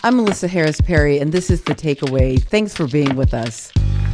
I'm Melissa Harris Perry, and this is The Takeaway. Thanks for being with us.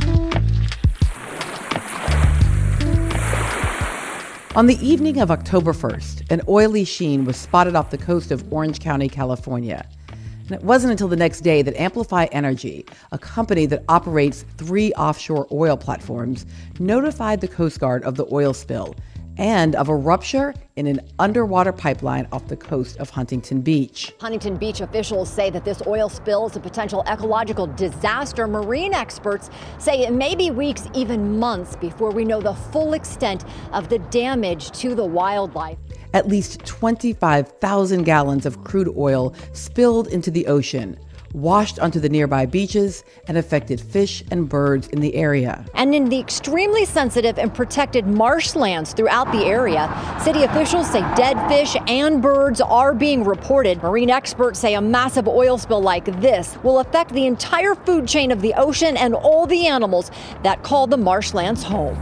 On the evening of October 1st, an oily sheen was spotted off the coast of Orange County, California. And it wasn't until the next day that Amplify Energy, a company that operates 3 offshore oil platforms, notified the Coast Guard of the oil spill and of a rupture in an underwater pipeline off the coast of Huntington Beach. Huntington Beach officials say that this oil spill is a potential ecological disaster. Marine experts say it may be weeks, even months, before we know the full extent of the damage to the wildlife. At least 25,000 gallons of crude oil spilled into the ocean, washed onto the nearby beaches, and affected fish and birds in the area. And in the extremely sensitive and protected marshlands throughout the area, city officials say dead fish and birds are being reported. Marine experts say a massive oil spill like this will affect the entire food chain of the ocean and all the animals that call the marshlands home.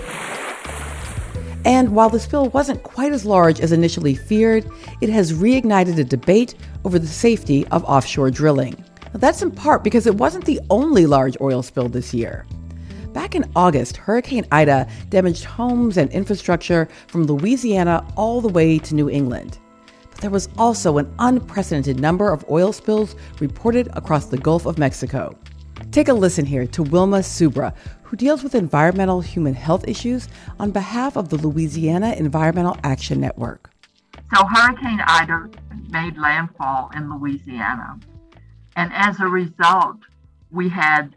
And while the spill wasn't quite as large as initially feared, it has reignited a debate over the safety of offshore drilling. Now, that's in part because it wasn't the only large oil spill this year. Back in August, Hurricane Ida damaged homes and infrastructure from Louisiana all the way to New England. But there was also an unprecedented number of oil spills reported across the Gulf of Mexico. Take a listen here to Wilma Subra, who deals with environmental human health issues on behalf of the Louisiana Environmental Action Network. So Hurricane Ida made landfall in Louisiana. And as a result, we had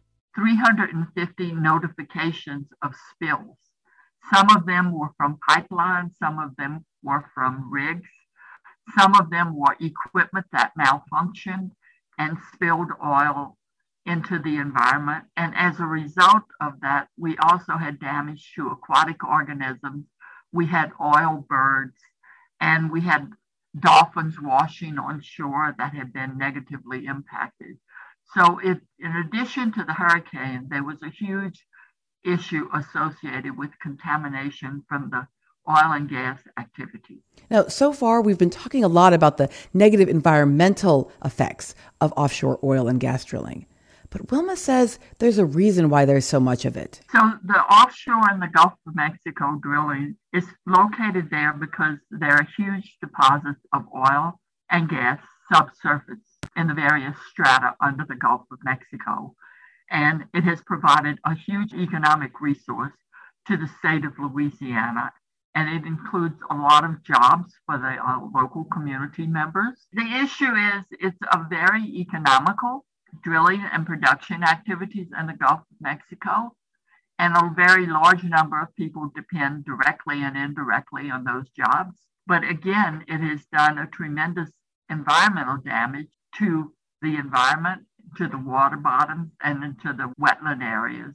350 notifications of spills. Some of them were from pipelines, some of them were from rigs, some of them were equipment that malfunctioned and spilled oil into the environment. And as a result of that, we also had damage to aquatic organisms. We had oil birds, and we had dolphins washing on shore that had been negatively impacted. So in addition to the hurricane, there was a huge issue associated with contamination from the oil and gas activity. Now, so far, we've been talking a lot about the negative environmental effects of offshore oil and gas drilling. But Wilma says there's a reason why there's so much of it. So the offshore in the Gulf of Mexico drilling is located there because there are huge deposits of oil and gas subsurface in the various strata under the Gulf of Mexico. And it has provided a huge economic resource to the state of Louisiana. And it includes a lot of jobs for the local community members. The issue is it's a very economical drilling and production activities in the Gulf of Mexico, and a very large number of people depend directly and indirectly on those jobs. But again, it has done a tremendous environmental damage to the environment, to the water bottoms, and into the wetland areas.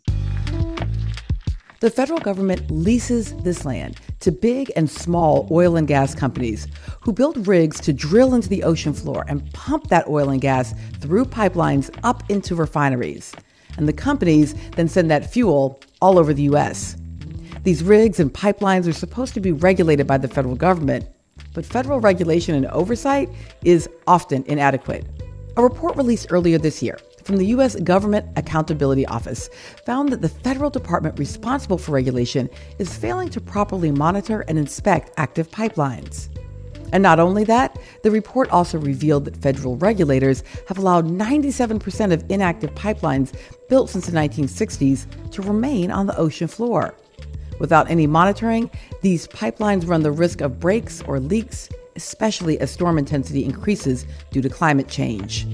The federal government leases this land to big and small oil and gas companies who build rigs to drill into the ocean floor and pump that oil and gas through pipelines up into refineries. And the companies then send that fuel all over the U.S. These rigs and pipelines are supposed to be regulated by the federal government, but federal regulation and oversight is often inadequate. A report released earlier this year from the U.S. Government Accountability Office found that the federal department responsible for regulation is failing to properly monitor and inspect active pipelines. And not only that, the report also revealed that federal regulators have allowed 97% of inactive pipelines built since the 1960s to remain on the ocean floor. Without any monitoring, these pipelines run the risk of breaks or leaks, especially as storm intensity increases due to climate change.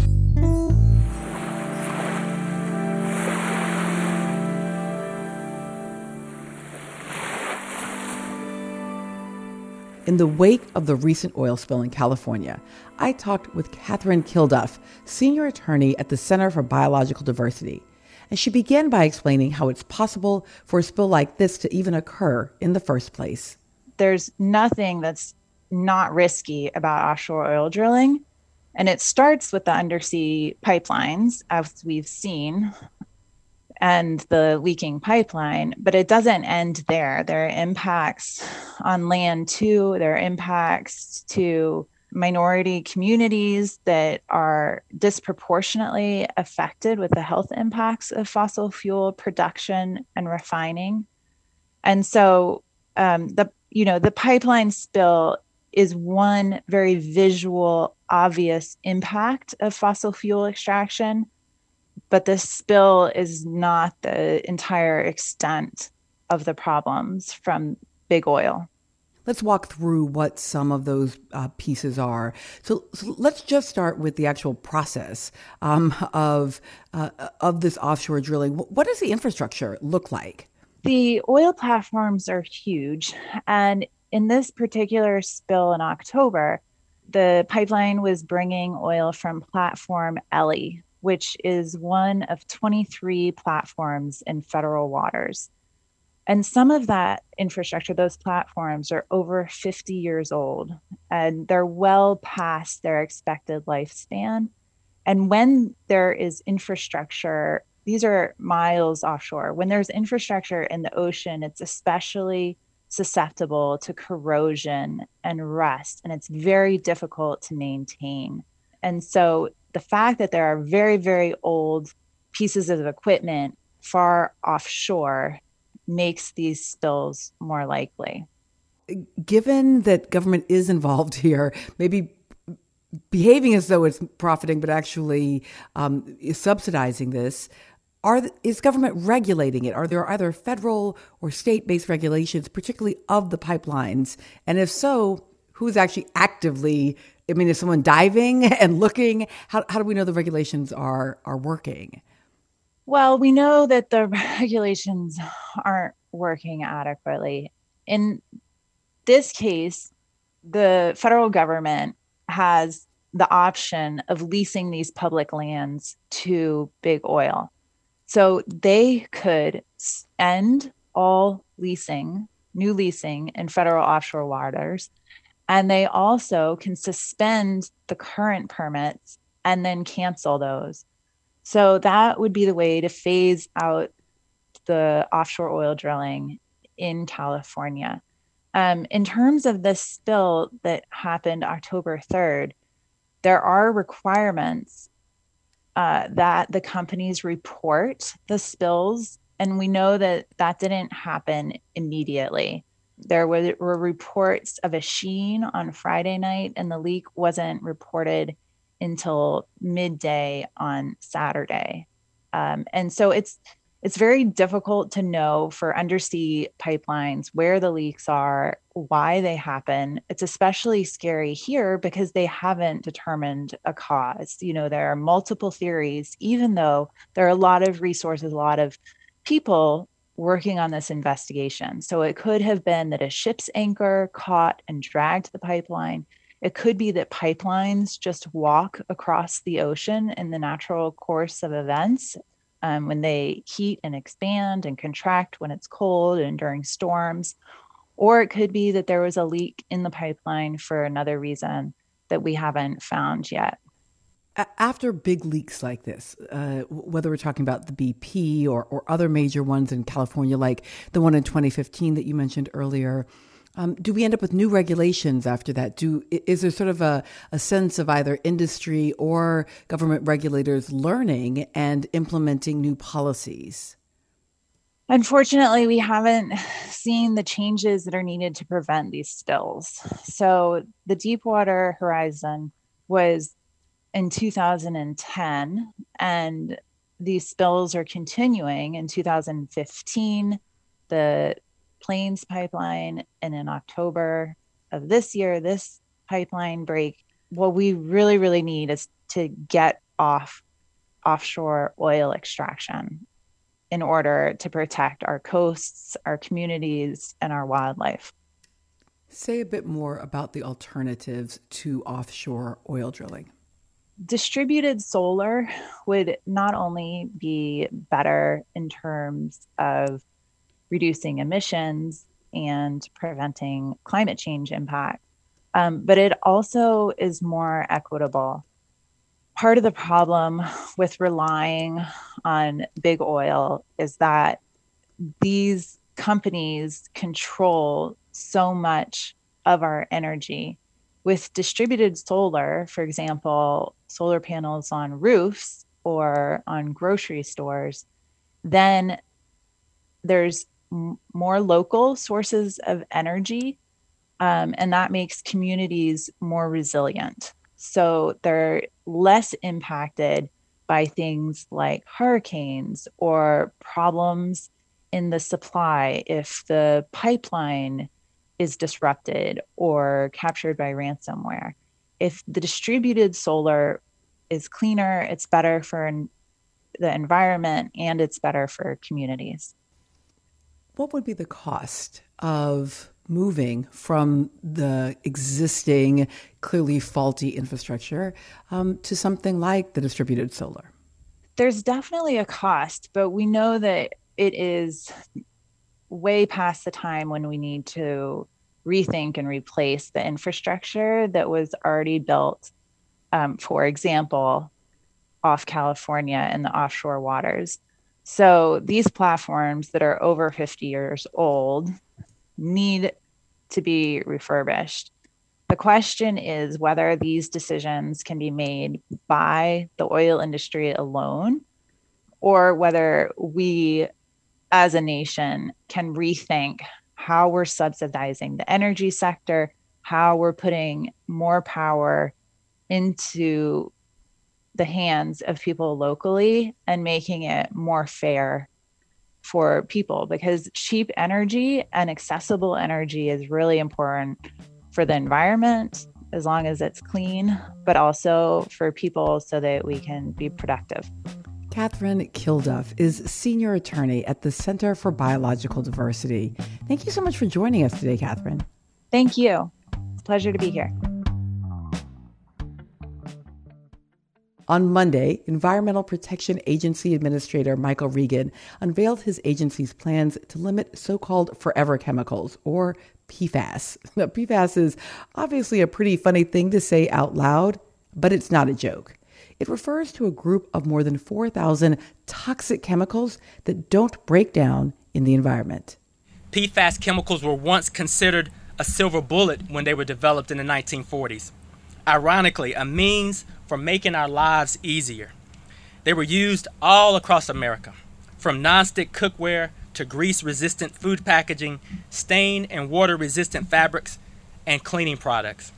In the wake of the recent oil spill in California, I talked with Catherine Kilduff, senior attorney at the Center for Biological Diversity. And she began by explaining how it's possible for a spill like this to even occur in the first place. There's nothing that's not risky about offshore oil drilling. And it starts with the undersea pipelines, as we've seen, and the leaking pipeline, but it doesn't end there. There are impacts on land too. There are impacts to minority communities that are disproportionately affected with the health impacts of fossil fuel production and refining. And so the pipeline spill is one very visual, obvious impact of fossil fuel extraction, but this spill is not the entire extent of the problems from big oil. Let's walk through what some of those pieces are. So let's just start with the actual process of this offshore drilling. What does the infrastructure look like? The oil platforms are huge. And in this particular spill in October, the pipeline was bringing oil from platform Elly, which is one of 23 platforms in federal waters. And some of that infrastructure, those platforms, are over 50 years old, and they're well past their expected lifespan. And when there is infrastructure, these are miles offshore. When there's infrastructure in the ocean, it's especially susceptible to corrosion and rust, and it's very difficult to maintain. And so the fact that there are very, very old pieces of equipment far offshore makes these spills more likely. Given that government is involved here, maybe behaving as though it's profiting, but actually is subsidizing this, is government regulating it? Are there either federal or state-based regulations, particularly of the pipelines? And if so, who's actually actively, is someone diving and looking? How do we know the regulations are working? Well, we know that the regulations aren't working adequately. In this case, the federal government has the option of leasing these public lands to big oil. So they could end all new leasing in federal offshore waters, and they also can suspend the current permits and then cancel those. So that would be the way to phase out the offshore oil drilling in California. In terms of this spill that happened October 3rd, there are requirements that the companies report the spills, and we know that that didn't happen immediately. There were reports of a sheen on Friday night, and the leak wasn't reported until midday on Saturday. And so it's very difficult to know for undersea pipelines where the leaks are, why they happen. It's especially scary here because they haven't determined a cause. There are multiple theories, even though there are a lot of resources, a lot of people working on this investigation. So it could have been that a ship's anchor caught and dragged the pipeline. It could be that pipelines just walk across the ocean in the natural course of events when they heat and expand and contract when it's cold and during storms. Or it could be that there was a leak in the pipeline for another reason that we haven't found yet. After big leaks like this, whether we're talking about the BP or other major ones in California, like the one in 2015 that you mentioned earlier, do we end up with new regulations after that? Is there sort of a sense of either industry or government regulators learning and implementing new policies? Unfortunately, we haven't seen the changes that are needed to prevent these spills. So the Deepwater Horizon was in 2010, and these spills are continuing in 2015. The Plains pipeline, and in October of this year, this pipeline break. What we really, really need is to get off offshore oil extraction in order to protect our coasts, our communities, and our wildlife. Say a bit more about the alternatives to offshore oil drilling. Distributed solar would not only be better in terms of reducing emissions and preventing climate change impact, but it also is more equitable. Part of the problem with relying on big oil is that these companies control so much of our energy, With distributed solar, for example, solar panels on roofs or on grocery stores, then there's more local sources of energy, and that makes communities more resilient. So they're less impacted by things like hurricanes or problems in the supply if the pipeline is disrupted or captured by ransomware. If the distributed solar is cleaner, it's better for the environment and it's better for communities. What would be the cost of moving from the existing, clearly faulty infrastructure to something like the distributed solar? There's definitely a cost, but we know that it is way past the time when we need to rethink and replace the infrastructure that was already built, for example, off California and the offshore waters. So these platforms that are over 50 years old need to be refurbished. The question is whether these decisions can be made by the oil industry alone, or whether we as a nation can rethink how we're subsidizing the energy sector, how we're putting more power into the hands of people locally and making it more fair for people, because cheap energy and accessible energy is really important for the environment as long as it's clean, but also for people so that we can be productive. Catherine Kilduff is Senior Attorney at the Center for Biological Diversity. Thank you so much for joining us today, Catherine. Thank you. It's a pleasure to be here. On Monday, Environmental Protection Agency Administrator Michael Regan unveiled his agency's plans to limit so-called forever chemicals, or PFAS. Now, PFAS is obviously a pretty funny thing to say out loud, but it's not a joke. It refers to a group of more than 4,000 toxic chemicals that don't break down in the environment. PFAS chemicals were once considered a silver bullet when they were developed in the 1940s. Ironically, a means for making our lives easier. They were used all across America, from nonstick cookware to grease-resistant food packaging, stain and water-resistant fabrics, and cleaning products.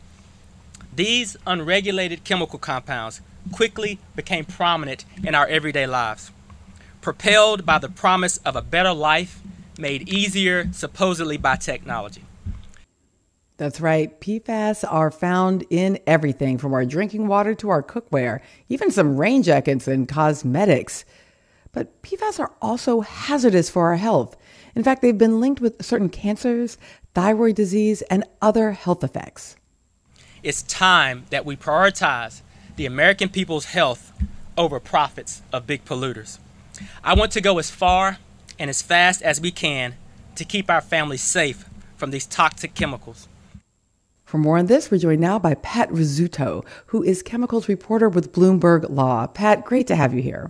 These unregulated chemical compounds quickly became prominent in our everyday lives, propelled by the promise of a better life made easier supposedly by technology. That's right. PFAS are found in everything from our drinking water to our cookware, even some rain jackets and cosmetics. But PFAS are also hazardous for our health. In fact, they've been linked with certain cancers, thyroid disease, and other health effects. It's time that we prioritize the American people's health over profits of big polluters. I want to go as far and as fast as we can to keep our families safe from these toxic chemicals. For more on this, we're joined now by Pat Rizzuto, who is chemicals reporter with Bloomberg Law. Pat, great to have you here.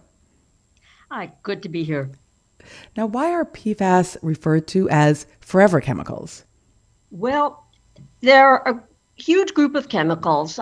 Hi, good to be here. Now, why are PFAS referred to as forever chemicals? Well, there are a huge group of chemicals.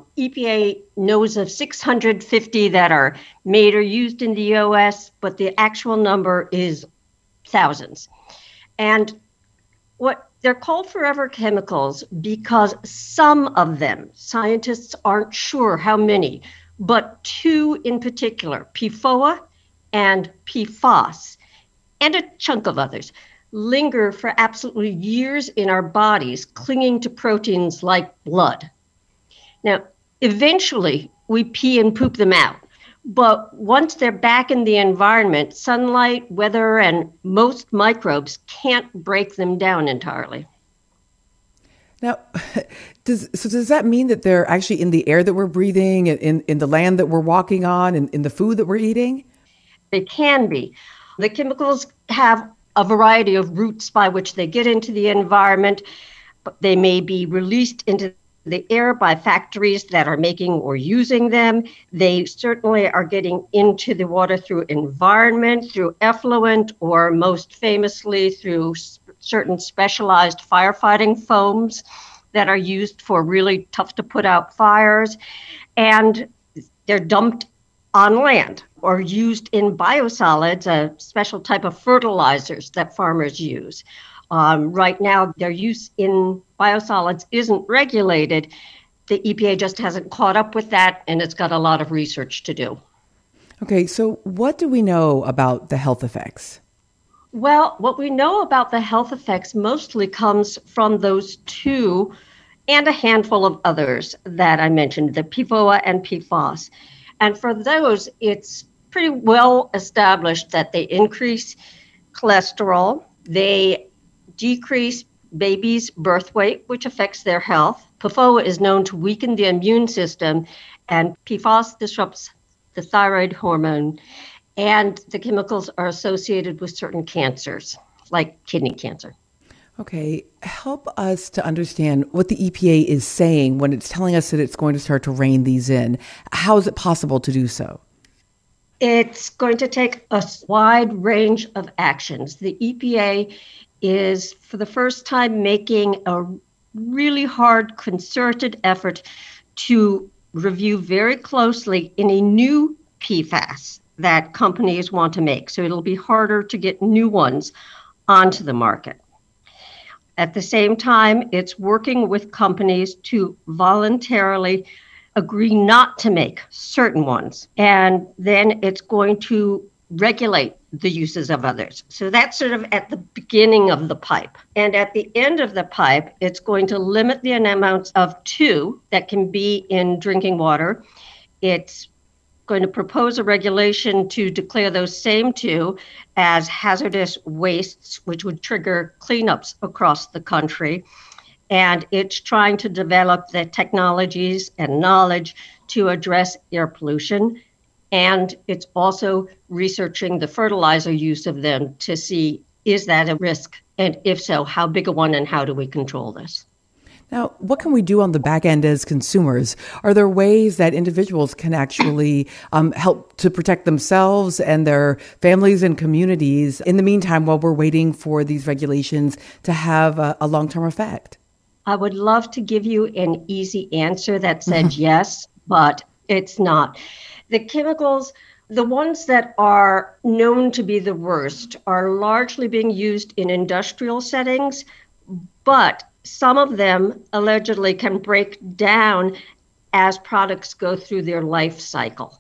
EPA knows of 650 that are made or used in the US, but the actual number is thousands. And they're called forever chemicals because some of them, scientists aren't sure how many, but two in particular, PFOA and PFOS, and a chunk of others, linger for absolutely years in our bodies, clinging to proteins like blood. Now, eventually, we pee and poop them out. But once they're back in the environment, sunlight, weather, and most microbes can't break them down entirely. Now, does that mean that they're actually in the air that we're breathing, in the land that we're walking on, in the food that we're eating? They can be. The chemicals have a variety of routes by which they get into the environment, but they may be released into the air by factories that are making or using them. They certainly are getting into the water through environment, through effluent, or most famously through certain specialized firefighting foams. that are used for really tough to put out fires, and they're dumped on land or used in biosolids, a special type of fertilizers that farmers use. Right now, their use in biosolids isn't regulated. The EPA just hasn't caught up with that, and it's got a lot of research to do. Okay, so what do we know about the health effects? Well, what we know about the health effects mostly comes from those two and a handful of others that I mentioned, the PFOA and PFOS. And for those, it's pretty well established that they increase cholesterol, they decrease babies' birth weight, which affects their health. PFOA is known to weaken the immune system, and PFOS disrupts the thyroid hormone, and the chemicals are associated with certain cancers, like kidney cancer. Okay, help us to understand what the EPA is saying when it's telling us that it's going to start to rein these in. How is it possible to do so? It's going to take a wide range of actions. The EPA is, for the first time, making a really hard, concerted effort to review very closely any new PFAS that companies want to make. So it'll be harder to get new ones onto the market. At the same time, it's working with companies to voluntarily agree not to make certain ones. And then it's going to regulate the uses of others. So that's sort of at the beginning of the pipe. And at the end of the pipe, it's going to limit the amounts of two that can be in drinking water. It's going to propose a regulation to declare those same two as hazardous wastes, which would trigger cleanups across the country. And it's trying to develop the technologies and knowledge to address air pollution. And it's also researching the fertilizer use of them to see, is that a risk? And if so, how big a one, and how do we control this? Now, what can we do on the back end as consumers? Are there ways that individuals can actually help to protect themselves and their families and communities in the meantime while we're waiting for these regulations to have a long-term effect? I would love to give you an easy answer that said yes, but it's not. The chemicals, the ones that are known to be the worst, are largely being used in industrial settings, but some of them allegedly can break down as products go through their life cycle.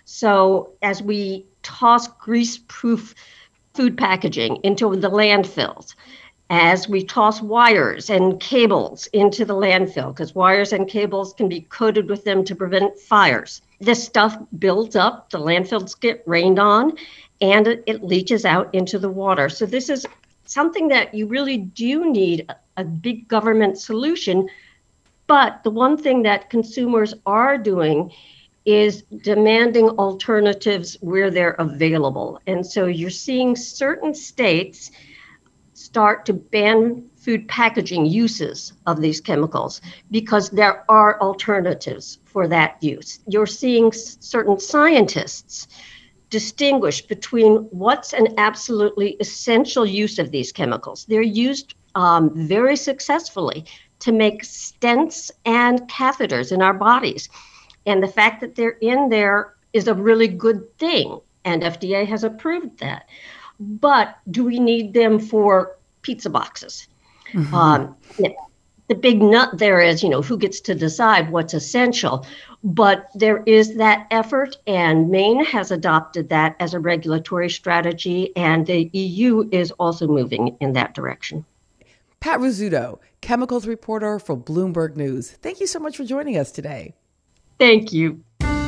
So as we toss grease-proof food packaging into the landfills, as we toss wires and cables into the landfill, because wires and cables can be coated with them to prevent fires, this stuff builds up, the landfills get rained on, and it leaches out into the water. So this is something that you really do need a big government solution. But the one thing that consumers are doing is demanding alternatives where they're available. And so you're seeing certain states start to ban food packaging uses of these chemicals because there are alternatives for that use. You're seeing certain scientists distinguish between what's an absolutely essential use of these chemicals. They're used very successfully to make stents and catheters in our bodies. And the fact that they're in there is a really good thing, and FDA has approved that. But do we need them for pizza boxes? The big nut there is, who gets to decide what's essential. But there is that effort, and Maine has adopted that as a regulatory strategy, and the EU is also moving in that direction. Pat Rizzuto, chemicals reporter for Bloomberg News. Thank you so much for joining us today. Thank you.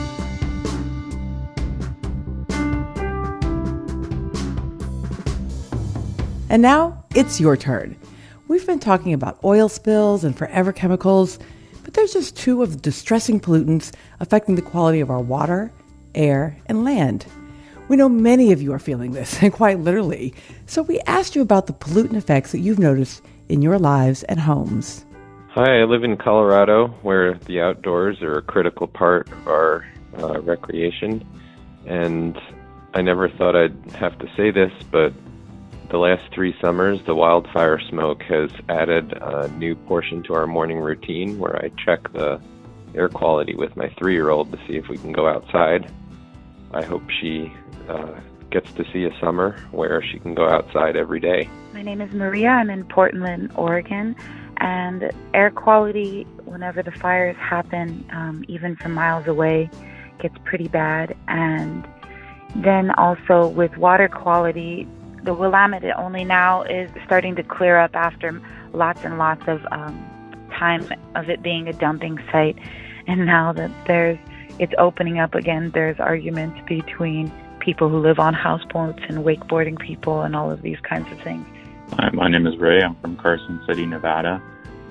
And now it's your turn. We've been talking about oil spills and forever chemicals, but there's just two of the distressing pollutants affecting the quality of our water, air, and land. We know many of you are feeling this, and quite literally. So we asked you about the pollutant effects that you've noticed in your lives and homes. Hi, I live in Colorado, where the outdoors are a critical part of our recreation. And I never thought I'd have to say this, but The last 3 summers, the wildfire smoke has added a new portion to our morning routine where I check the air quality with my 3-year-old to see if we can go outside. I hope she gets to see a summer where she can go outside every day. My name is Maria. I'm in Portland, Oregon, and air quality, whenever the fires happen, even from miles away, gets pretty bad. And then also with water quality, the Willamette only now is starting to clear up after lots and lots of time of it being a dumping site. And now that it's opening up again, there's arguments between people who live on houseboats and wakeboarding people and all of these kinds of things. Hi, my name is Ray. I'm from Carson City, Nevada.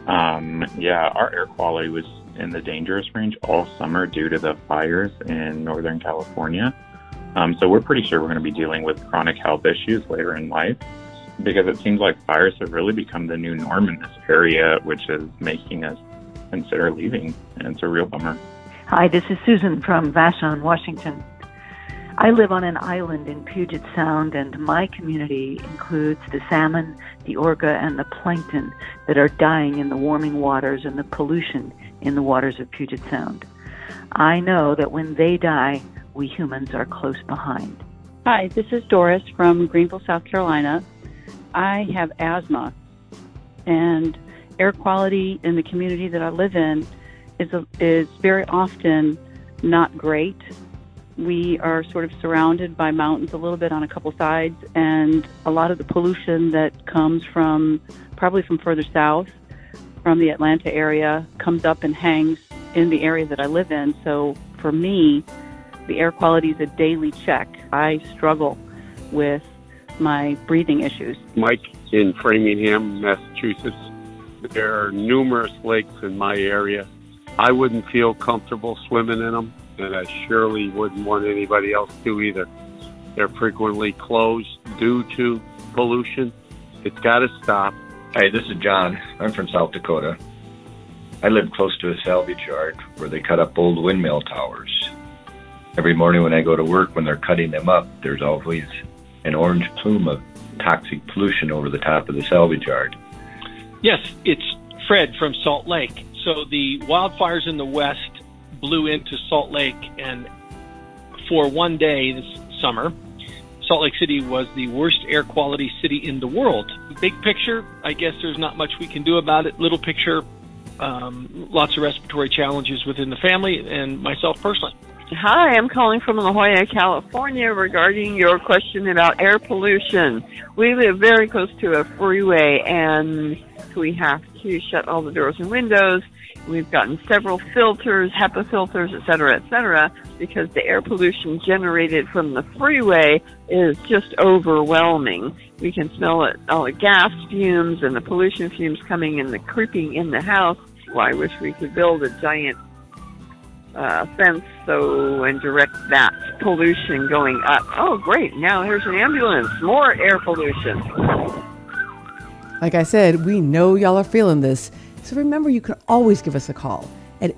Our air quality was in the dangerous range all summer due to the fires in Northern California. So we're pretty sure we're going to be dealing with chronic health issues later in life because it seems like fires have really become the new norm in this area, which is making us consider leaving, and it's a real bummer. Hi, this is Susan from Vashon, Washington. I live on an island in Puget Sound, and my community includes the salmon, the orca, and the plankton that are dying in the warming waters and the pollution in the waters of Puget Sound. I know that when they die, we humans are close behind. Hi, this is Doris from Greenville, South Carolina. I have asthma, and air quality in the community that I live in is very often not great. We are sort of surrounded by mountains a little bit on a couple sides, and a lot of the pollution that comes probably from further south, from the Atlanta area, comes up and hangs in the area that I live in. So for me, the air quality is a daily check. I struggle with my breathing issues. Mike in Framingham, Massachusetts. There are numerous lakes in my area. I wouldn't feel comfortable swimming in them, and I surely wouldn't want anybody else to either. They're frequently closed due to pollution. It's got to stop. Hi, this is John. I'm from South Dakota. I live close to a salvage yard where they cut up old windmill towers. Every morning when I go to work, when they're cutting them up, there's always an orange plume of toxic pollution over the top of the salvage yard. Yes, it's Fred from Salt Lake. So the wildfires in the west blew into Salt Lake, and for one day this summer, Salt Lake City was the worst air quality city in the world. Big picture, I guess there's not much we can do about it. Little picture, lots of respiratory challenges within the family and myself personally. Hi, I'm calling from La Jolla, California regarding your question about air pollution. We live very close to a freeway, and we have to shut all the doors and windows. We've gotten several filters, HEPA filters, et cetera, because the air pollution generated from the freeway is just overwhelming. We can smell it, all the gas fumes and the pollution fumes coming and creeping in the house. Well, I wish we could build a giant fence and direct that pollution going up. Oh, great. Now here's an ambulance. More air pollution. Like I said, we know y'all are feeling this. So remember, you can always give us a call at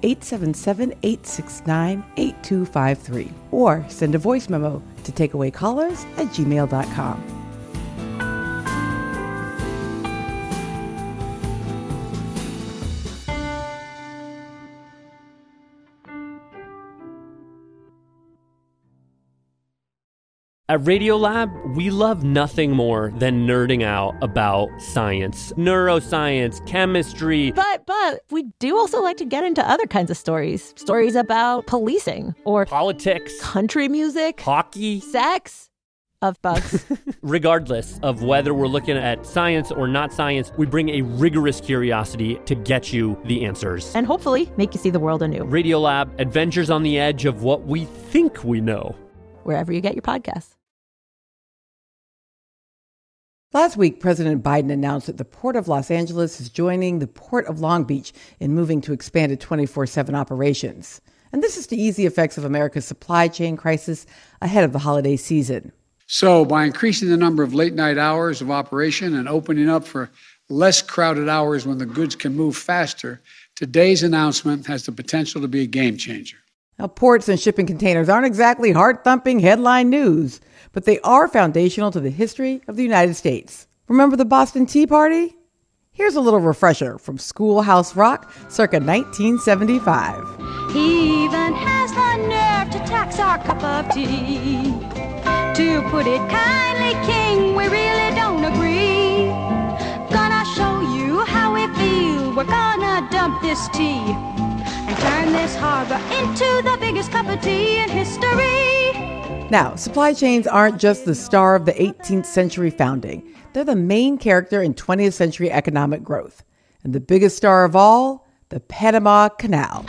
877-869-8253 or send a voice memo to takeawaycallers@gmail.com. At Radiolab, we love nothing more than nerding out about science, neuroscience, chemistry. But we do also like to get into other kinds of stories. Stories about policing or politics, country music, hockey, sex, of bugs. Regardless of whether we're looking at science or not science, we bring a rigorous curiosity to get you the answers. And hopefully make you see the world anew. Radiolab, adventures on the edge of what we think we know. Wherever you get your podcasts. Last week, President Biden announced that the Port of Los Angeles is joining the Port of Long Beach in moving to expanded 24/7 operations. And this is to ease the effects of America's supply chain crisis ahead of the holiday season. So by increasing the number of late-night hours of operation and opening up for less crowded hours when the goods can move faster, today's announcement has the potential to be a game changer. Now, ports and shipping containers aren't exactly heart-thumping headline news, but they are foundational to the history of the United States. Remember the Boston Tea Party? Here's a little refresher from Schoolhouse Rock, circa 1975. He even has the nerve to tax our cup of tea. To put it kindly, King, we really don't agree. Gonna show you how we feel. We're gonna dump this tea and turn this harbor into the biggest cup of tea in history. Now, supply chains aren't just the star of the 18th century founding. They're the main character in 20th century economic growth. And the biggest star of all, the Panama Canal.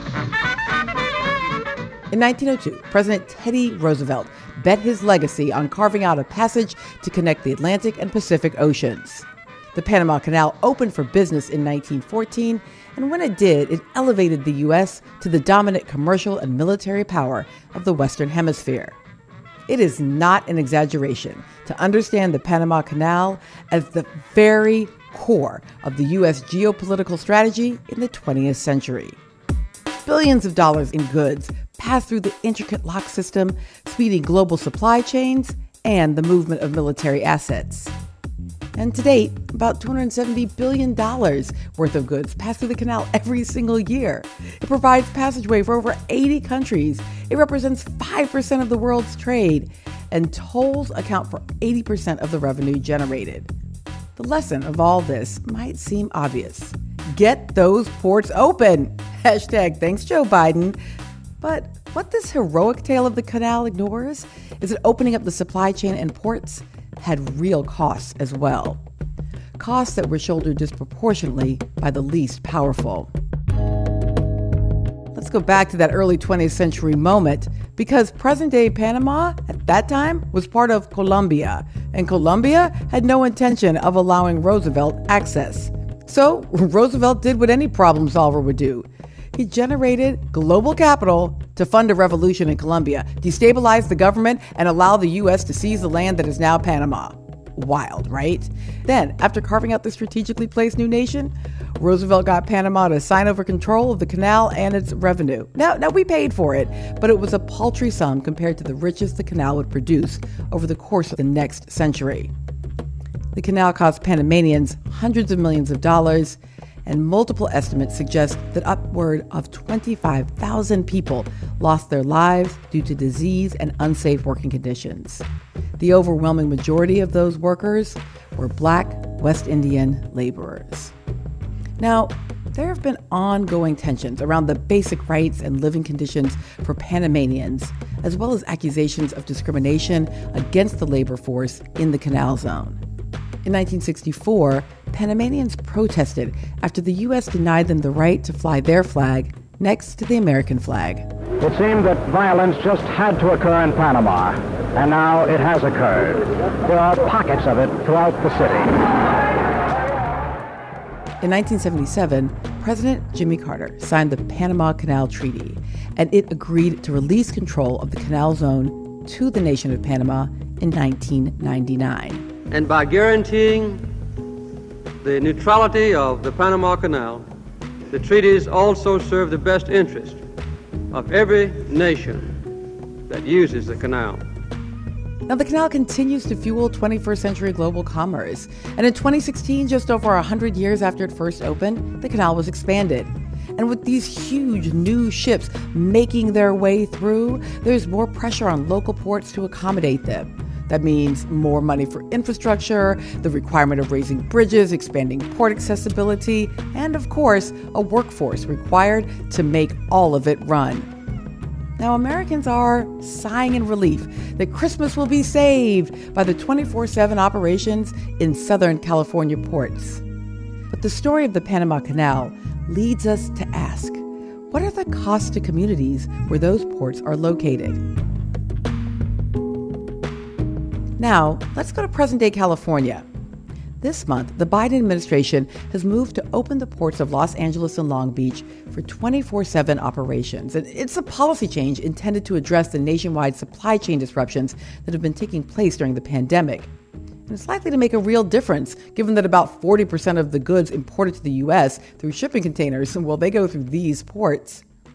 In 1902, President Teddy Roosevelt bet his legacy on carving out a passage to connect the Atlantic and Pacific Oceans. The Panama Canal opened for business in 1914, and when it did, it elevated the U.S. to the dominant commercial and military power of the Western Hemisphere. It is not an exaggeration to understand the Panama Canal as the very core of the U.S. geopolitical strategy in the 20th century. Billions of dollars in goods pass through the intricate lock system, speeding global supply chains and the movement of military assets. And to date, about $270 billion worth of goods pass through the canal every single year. It provides passageway for over 80 countries. It represents 5% of the world's trade, and tolls account for 80% of the revenue generated. The lesson of all this might seem obvious. Get those ports open! Hashtag thanks, Joe Biden. But what this heroic tale of the canal ignores is that opening up the supply chain and ports had real costs as well. Costs that were shouldered disproportionately by the least powerful. Let's go back to that early 20th century moment, because present-day Panama at that time was part of Colombia, and Colombia had no intention of allowing Roosevelt access. So Roosevelt did what any problem solver would do. He generated global capital to fund a revolution in Colombia, destabilize the government, and allow the U.S. to seize the land that is now Panama. Wild, right? Then, after carving out the strategically placed new nation, Roosevelt got Panama to sign over control of the canal and its revenue. Now we paid for it, but it was a paltry sum compared to the riches the canal would produce over the course of the next century. The canal cost Panamanians hundreds of millions of dollars, and multiple estimates suggest that upward of 25,000 people lost their lives due to disease and unsafe working conditions. The overwhelming majority of those workers were Black West Indian laborers. Now, there have been ongoing tensions around the basic rights and living conditions for Panamanians, as well as accusations of discrimination against the labor force in the canal zone. In 1964, Panamanians protested after the U.S. denied them the right to fly their flag next to the American flag. It seemed that violence just had to occur in Panama, and now it has occurred. There are pockets of it throughout the city. In 1977, President Jimmy Carter signed the Panama Canal Treaty, and it agreed to release control of the canal zone to the nation of Panama in 1999. And by guaranteeing the neutrality of the Panama Canal, the treaties also serve the best interest of every nation that uses the canal. Now, the canal continues to fuel 21st century global commerce. And in 2016, just over 100 years after it first opened, the canal was expanded. And with these huge new ships making their way through, there's more pressure on local ports to accommodate them. That means more money for infrastructure, the requirement of raising bridges, expanding port accessibility, and of course, a workforce required to make all of it run. Now, Americans are sighing in relief that Christmas will be saved by the 24/7 operations in Southern California ports. But the story of the Panama Canal leads us to ask, what are the costs to communities where those ports are located? Now, let's go to present-day California. This month, the Biden administration has moved to open the ports of Los Angeles and Long Beach for 24/7 operations. And it's a policy change intended to address the nationwide supply chain disruptions that have been taking place during the pandemic. And it's likely to make a real difference, given that about 40% of the goods imported to the U.S. through shipping containers, well, they go through these ports.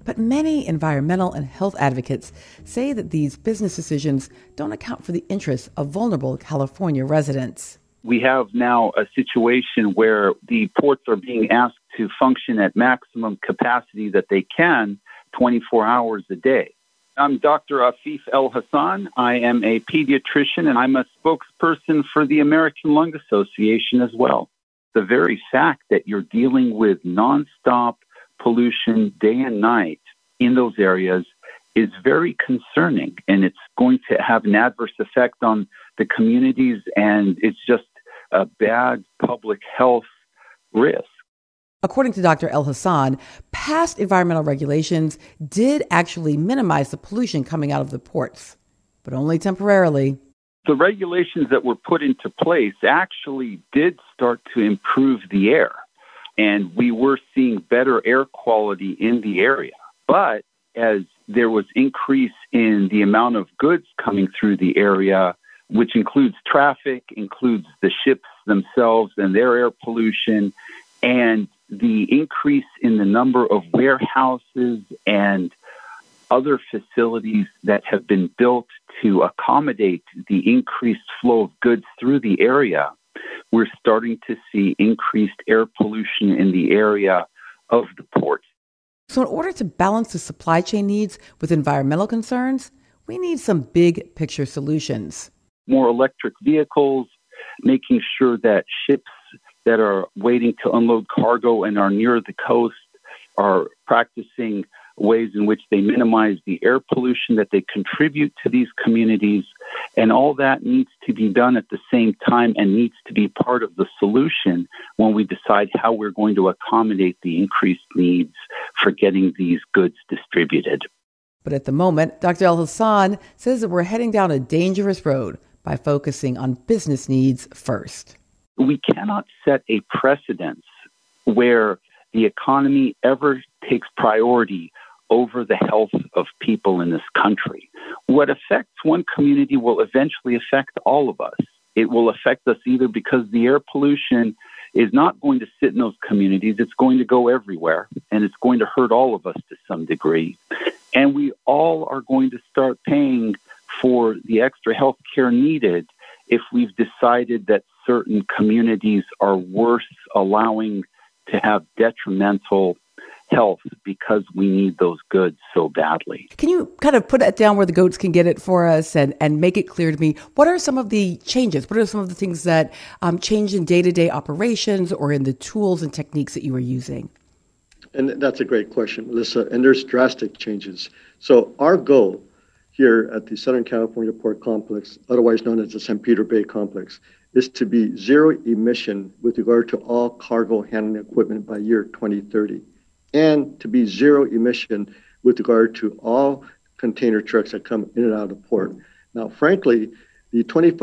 But many environmental and health advocates say that these business decisions don't account for the interests of vulnerable California residents. We have now a situation where the ports are being asked to function at maximum capacity that they can 24 hours a day. I'm Dr. Afif El Hassan. I am a pediatrician, and I'm a spokesperson for the American Lung Association as well. The very fact that you're dealing with nonstop pollution day and night in those areas is very concerning, and it's going to have an adverse effect on the communities, and it's just a bad public health risk. According to Dr. El Hassan, past environmental regulations did actually minimize the pollution coming out of the ports, but only temporarily. The regulations that were put into place actually did start to improve the air, and we were seeing better air quality in the area. But as there was increase in the amount of goods coming through the area, which includes traffic, includes the ships themselves and their air pollution, and the increase in the number of warehouses and other facilities that have been built to accommodate the increased flow of goods through the area, we're starting to see increased air pollution in the area of the port. So in order to balance the supply chain needs with environmental concerns, we need some big picture solutions. More electric vehicles, making sure that ships that are waiting to unload cargo and are near the coast are practicing ways in which they minimize the air pollution that they contribute to these communities. And all that needs to be done at the same time and needs to be part of the solution when we decide how we're going to accommodate the increased needs for getting these goods distributed. But at the moment, Dr. El Hassan says that we're heading down a dangerous road by focusing on business needs first. We cannot set a precedence where the economy ever takes priority over the health of people in this country. What affects one community will eventually affect all of us. It will affect us either because the air pollution is not going to sit in those communities, it's going to go everywhere, and it's going to hurt all of us to some degree. And we all are going to start paying for the extra health care needed if we've decided that certain communities are worth allowing to have detrimental health because we need those goods so badly. Can you kind of put that down where the goats can get it for us and make it clear to me? What are some of the changes? What are some of the things that change in day-to-day operations or in the tools and techniques that you are using? And that's a great question, Melissa. And there's drastic changes. So our goal here at the Southern California Port Complex, otherwise known as the San Pedro Bay Complex, is to be zero emission with regard to all cargo handling equipment by year 2030, and to be zero emission with regard to all container trucks that come in and out of the port. Now, frankly, the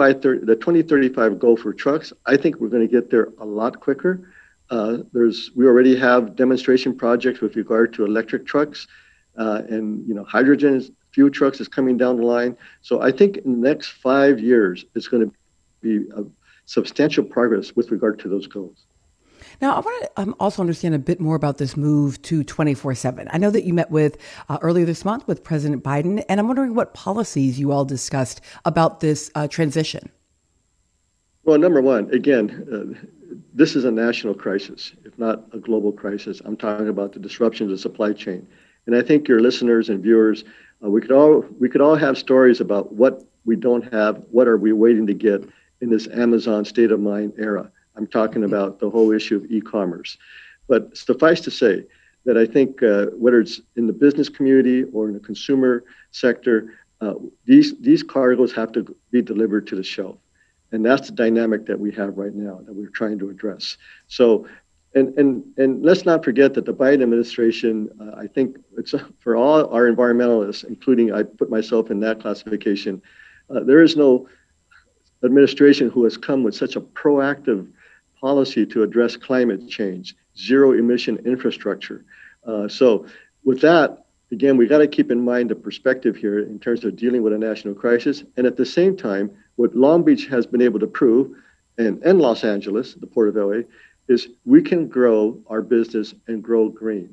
2035 goal for trucks, I think we're going to get there a lot quicker. We already have demonstration projects with regard to electric trucks, and hydrogen fuel trucks is coming down the line. So I think in the next 5 years, it's going to be a substantial progress with regard to those goals. Now, I want to also understand a bit more about this move to 24/7. I know that you met with earlier this month with President Biden, and I'm wondering what policies you all discussed about this transition. Well, number one, again, this is a national crisis, if not a global crisis. I'm talking about the disruption of the supply chain. And I think your listeners and viewers, we could all have stories about what we don't have, what are we waiting to get in this Amazon state of mind era. I'm talking about the whole issue of e-commerce. But suffice to say that I think whether it's in the business community or in the consumer sector, these cargoes have to be delivered to the shelf. And that's the dynamic that we have right now that we're trying to address. So, and let's not forget that the Biden administration, I think it's for all our environmentalists, including I put myself in that classification, there is no administration who has come with such a proactive policy to address climate change, zero emission infrastructure. So with that, again, we got to keep in mind the perspective here in terms of dealing with a national crisis. And at the same time, what Long Beach has been able to prove, and Los Angeles, the Port of LA, is we can grow our business and grow green.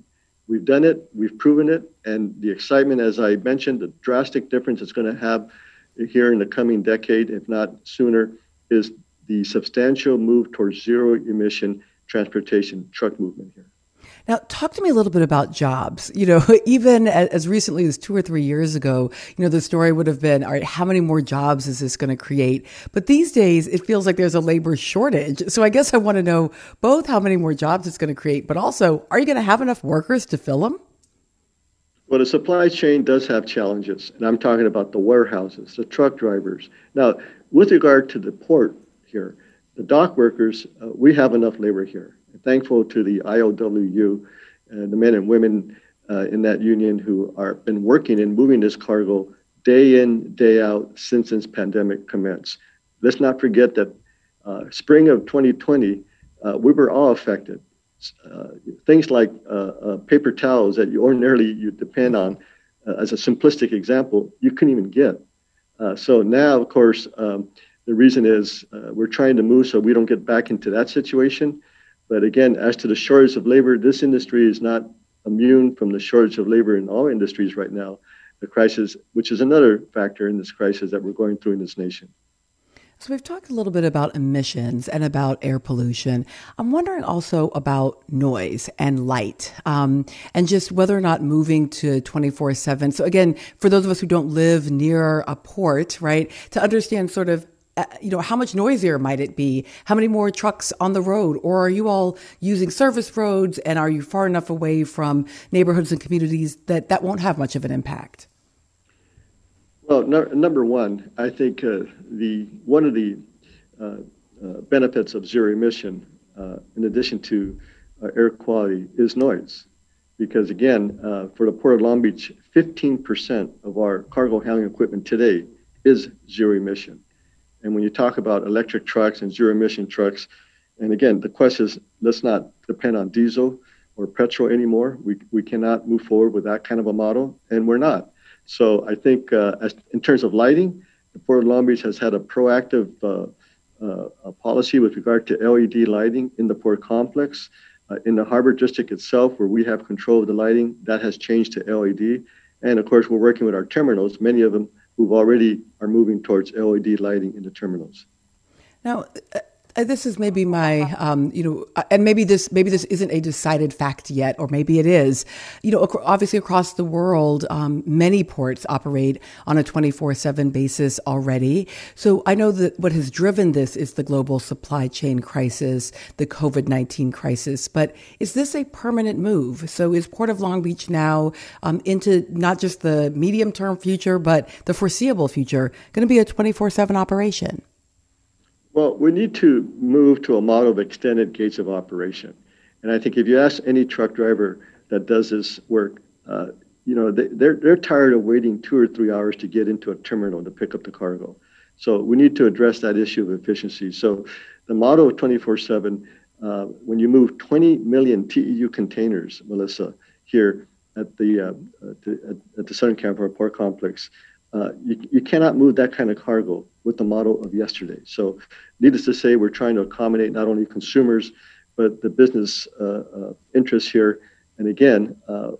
We've done it, we've proven it, and the excitement, as I mentioned, the drastic difference it's going to have here in the coming decade, if not sooner, is the substantial move towards zero emission transportation truck movement here. Now, talk to me a little bit about jobs. Even as recently as 2 or 3 years ago, the story would have been, all right, how many more jobs is this going to create? But these days, it feels like there's a labor shortage. So I guess I want to know both how many more jobs it's going to create, but also, are you going to have enough workers to fill them? Well, the supply chain does have challenges, and I'm talking about the warehouses, the truck drivers. Now, with regard to the port here, the dock workers, we have enough labor here. Thankful to the IOWU and the men and women in that union who are been working and moving this cargo day in, day out since this pandemic commenced. Let's not forget that spring of 2020, we were all affected. Things like paper towels that you depend on, as a simplistic example, you couldn't even get. So now, of course, the reason is we're trying to move so we don't get back into that situation. But again, as to the shortage of labor, this industry is not immune from the shortage of labor in all industries right now, the crisis, which is another factor in this crisis that we're going through in this nation. So we've talked a little bit about emissions and about air pollution. I'm wondering also about noise and light, and just whether or not moving to 24/7. So again, for those of us who don't live near a port, right, to understand sort of how much noisier might it be? How many more trucks on the road? Or are you all using service roads, and are you far enough away from neighborhoods and communities that won't have much of an impact? Well, number one, I think one of the benefits of zero emission, in addition to air quality, is noise. Because again, for the Port of Long Beach, 15% of our cargo handling equipment today is zero emission. And when you talk about electric trucks and zero emission trucks, and again, the question is, let's not depend on diesel or petrol anymore. We cannot move forward with that kind of a model, and we're not. So I think in terms of lighting, the Port of Long Beach has had a proactive policy with regard to LED lighting in the port complex. In the harbor district itself, where we have control of the lighting, that has changed to LED. And of course, we're working with our terminals, many of them who already are moving towards LED lighting in the terminals. Now, this is maybe my, and maybe this isn't a decided fact yet, or maybe it is. Obviously across the world, many ports operate on a 24/7 basis already. So I know that what has driven this is the global supply chain crisis, the COVID-19 crisis. But is this a permanent move? So is Port of Long Beach now into not just the medium-term future, but the foreseeable future going to be a 24/7 operation? Well, we need to move to a model of extended gates of operation. And I think if you ask any truck driver that does this work, they're tired of waiting 2 or 3 hours to get into a terminal to pick up the cargo. So we need to address that issue of efficiency. So the model of 24/7, when you move 20 million TEU containers, Melissa, here at the Southern California Port Complex, you cannot move that kind of cargo with the model of yesterday. So needless to say, we're trying to accommodate not only consumers, but the business interests here. And again,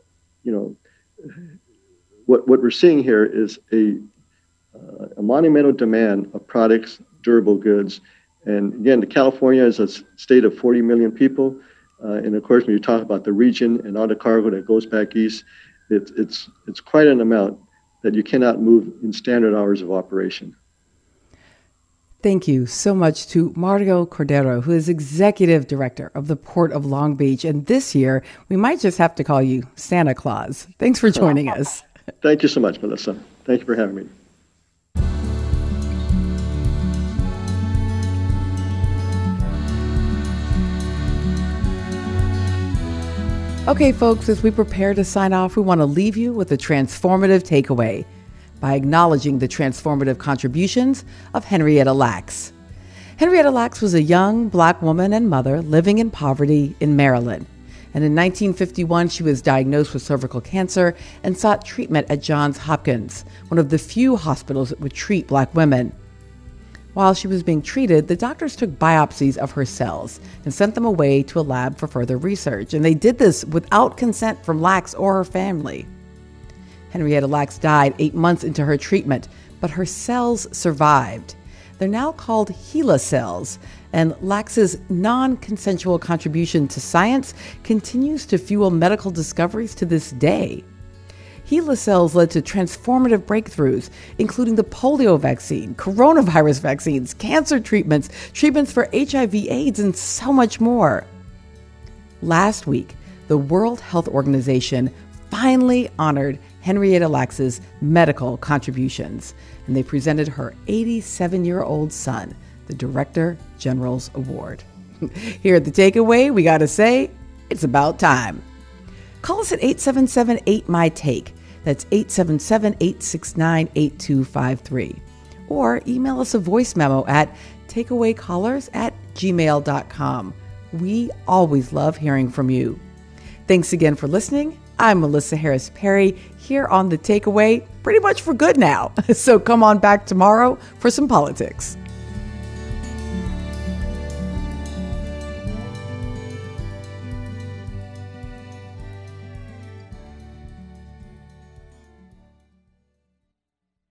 what we're seeing here is a monumental demand of products, durable goods. And again, California is a state of 40 million people. And of course, when you talk about the region and all the cargo that goes back east, it's quite an amount that you cannot move in standard hours of operation. Thank you so much to Mario Cordero, who is Executive Director of the Port of Long Beach. And this year, we might just have to call you Santa Claus. Thanks for joining us. Thank you so much, Melissa. Thank you for having me. Okay, folks, as we prepare to sign off, we want to leave you with a transformative takeaway by acknowledging the transformative contributions of Henrietta Lacks. Henrietta Lacks was a young Black woman and mother living in poverty in Maryland. And in 1951, she was diagnosed with cervical cancer and sought treatment at Johns Hopkins, one of the few hospitals that would treat Black women. While she was being treated, the doctors took biopsies of her cells and sent them away to a lab for further research. And they did this without consent from Lacks or her family. Henrietta Lacks died 8 months into her treatment, but her cells survived. They're now called HeLa cells, and Lacks's non-consensual contribution to science continues to fuel medical discoveries to this day. HeLa cells led to transformative breakthroughs, including the polio vaccine, coronavirus vaccines, cancer treatments, treatments for HIV/AIDS, and so much more. Last week, the World Health Organization finally honored Henrietta Lacks's medical contributions, and they presented her 87-year-old son the Director General's Award. Here at The Takeaway, we gotta say, it's about time. Call us at 877-8MY-TAKE. That's 877-869-8253. Or email us a voice memo at takeawaycallers@gmail.com. We always love hearing from you. Thanks again for listening. I'm Melissa Harris Perry here on The Takeaway, pretty much for good now. So come on back tomorrow for some politics.